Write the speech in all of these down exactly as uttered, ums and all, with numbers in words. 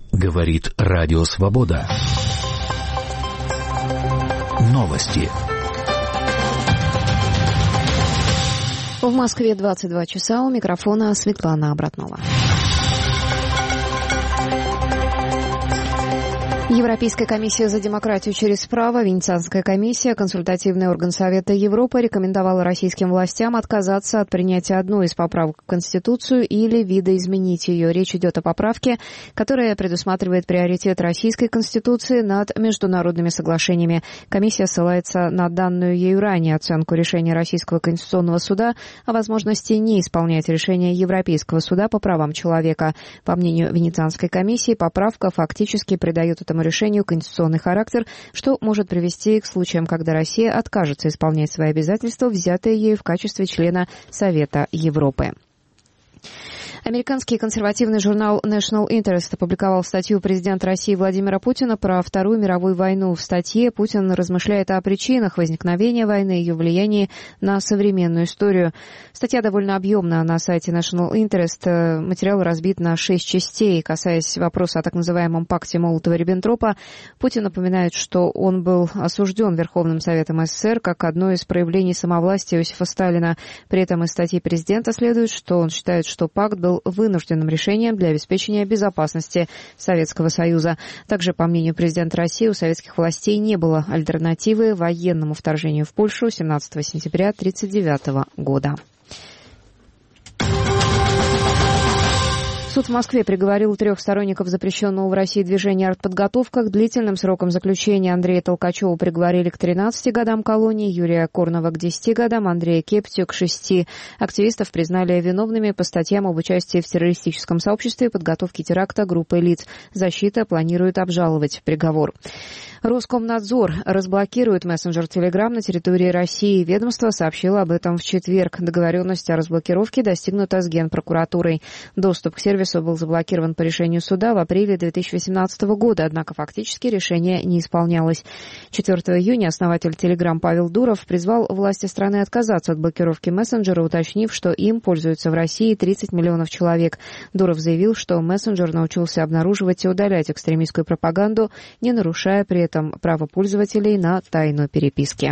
Говорит Радио Свобода. Новости. В Москве двадцать два часа, у микрофона Светлана Обратнова. Европейская комиссия за демократию через право, Венецианская комиссия, консультативный орган Совета Европы, рекомендовала российским властям отказаться от принятия одной из поправок в Конституцию или видоизменить ее. Речь идет о поправке, которая предусматривает приоритет российской Конституции над международными соглашениями. Комиссия ссылается на данную ею ранее оценку решения Российского Конституционного суда о возможности не исполнять решение Европейского суда по правам человека. По мнению Венецианской комиссии, поправка фактически придает этому решению конституционный характер, что может привести к случаям, когда Россия откажется исполнять свои обязательства, взятые ею в качестве члена Совета Европы. Американский консервативный журнал National Interest опубликовал статью президента России Владимира Путина про Вторую мировую войну. В статье Путин размышляет о причинах возникновения войны и ее влиянии на современную историю. Статья довольно объемна на сайте National Interest. Материал разбит на шесть частей. Касаясь вопроса о так называемом пакте Молотова-Риббентропа, Путин напоминает, что он был осужден Верховным Советом СССР как одно из проявлений самовластия Иосифа Сталина. При этом из статьи президента следует, что он считает, что пакт был вынужденным решением для обеспечения безопасности Советского Союза. Также, по мнению президента России, у советских властей не было альтернативы военному вторжению в Польшу семнадцатого сентября тысяча девятьсот тридцать девятого года. Суд в Москве приговорил трех сторонников запрещенного в России движения «Артподготовка» к длительным срокам заключения. Андрея Толкачева приговорили к тринадцати годам колонии, Юрия Корнова к десяти годам, Андрея Кептю к шести. Активистов признали виновными по статьям об участии в террористическом сообществе и подготовке теракта группой лиц. Защита планирует обжаловать приговор. Роскомнадзор разблокирует мессенджер Telegram на территории России. Ведомство сообщило об этом в четверг. Договоренность о разблокировке достигнута с Генпрокуратурой. Доступ к сервису был заблокирован по решению суда в апреле две тысячи восемнадцатого года, однако фактически решение не исполнялось. четвёртого июня основатель Telegram Павел Дуров призвал власти страны отказаться от блокировки мессенджера, уточнив, что им пользуются в России тридцать миллионов человек. Дуров заявил, что мессенджер научился обнаруживать и удалять экстремистскую пропаганду, не нарушая при этом право пользователей на тайну переписки.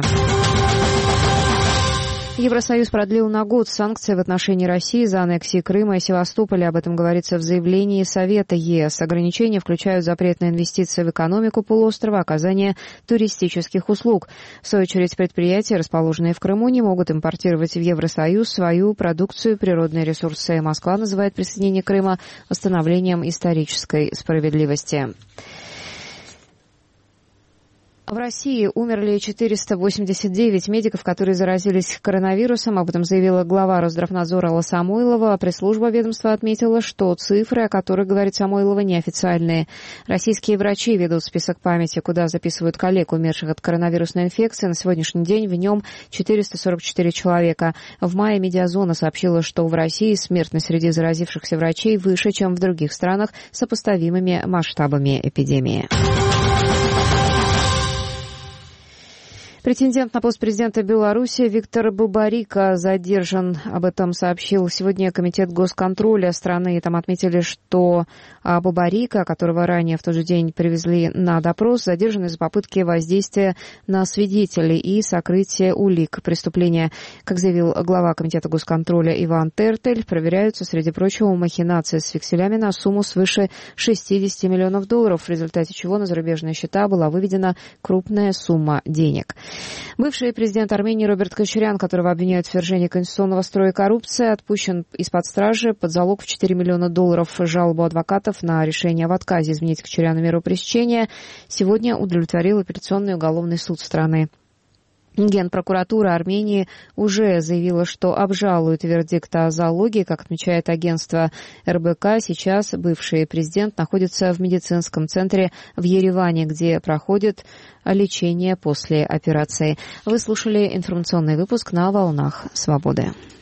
Евросоюз продлил на год санкции в отношении России за аннексию Крыма и Севастополя. Об этом говорится в заявлении Совета ЕС. Ограничения включают запрет на инвестиции в экономику полуострова, оказание туристических услуг. В свою очередь, предприятия, расположенные в Крыму, не могут импортировать в Евросоюз свою продукцию, природные ресурсы. Москва называет присоединение Крыма восстановлением исторической справедливости. В России умерли четыреста восемьдесят девять медиков, которые заразились коронавирусом. Об этом заявила глава Росздравнадзора Алла Самойлова. Пресс-служба ведомства отметила, что цифры, о которых говорит Самойлова, неофициальные. Российские врачи ведут список памяти, куда записывают коллег, умерших от коронавирусной инфекции. На сегодняшний день в нем четыреста сорок четыре человека. В мае Медиазона сообщила, что в России смертность среди заразившихся врачей выше, чем в других странах с сопоставимыми масштабами эпидемии. Претендент на пост президента Беларуси Виктор Бабарико задержан. Об этом сообщил сегодня Комитет госконтроля страны. Там отметили, что Бабарико, которого ранее в тот же день привезли на допрос, задержан из-за попытки воздействия на свидетелей и сокрытия улик преступления. Как заявил глава Комитета госконтроля Иван Тертель, проверяются, среди прочего, махинации с векселями на сумму свыше шестидесяти миллионов долларов, в результате чего на зарубежные счета была выведена крупная сумма денег. Бывший президент Армении Роберт Кочарян, которого обвиняют в свержении конституционного строя и коррупции, отпущен из-под стражи под залог в четыре миллиона долларов. Жалобу адвокатов на решение об отказе изменить Кочаряну меру пресечения сегодня удовлетворил апелляционный уголовный суд страны. Генпрокуратура Армении уже заявила, что обжалует вердикт о залоге. Как отмечает агентство эр бэ ка, сейчас бывший президент находится в медицинском центре в Ереване, где проходит лечение после операции. Вы слушали информационный выпуск на «Волнах Свободы».